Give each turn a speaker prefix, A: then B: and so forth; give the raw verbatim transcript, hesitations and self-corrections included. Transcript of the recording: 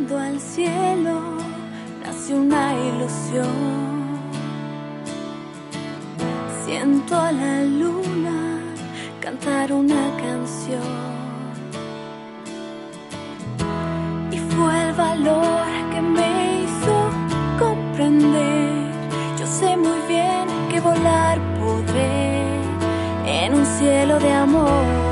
A: Mirando al cielo nace una ilusión. Siento a la luna cantar una canción. Y fue el valor que me hizo comprender. Yo sé muy bien que volar podré en un cielo de amor.